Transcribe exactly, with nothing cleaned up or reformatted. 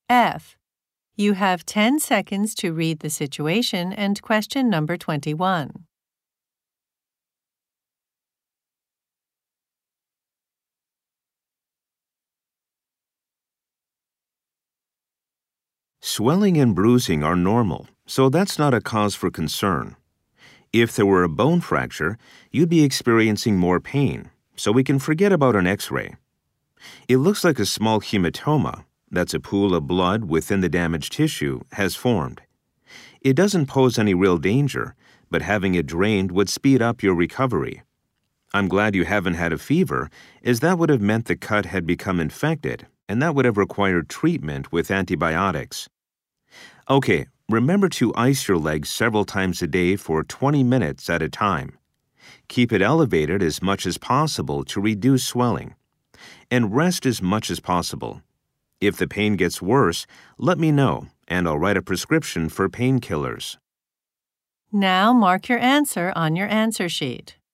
F. You have ten seconds to read the situation and question number twenty-one. Swelling and bruising are normal, so that's not a cause for concern. If there were a bone fracture, you'd be experiencing more pain, so we can forget about an X-ray. It looks like a small hematoma, that's a pool of blood within the damaged tissue, has formed. It doesn't pose any real danger, but having it drained would speed up your recovery. I'm glad you haven't had a fever, as that would have meant the cut had become infected, and that would have required treatment with antibiotics. Okay, remember to ice your legs several times a day for twenty minutes at a time. Keep it elevated as much as possible to reduce swelling. And rest as much as possible. If the pain gets worse, let me know, and I'll write a prescription for painkillers. Now mark your answer on your answer sheet.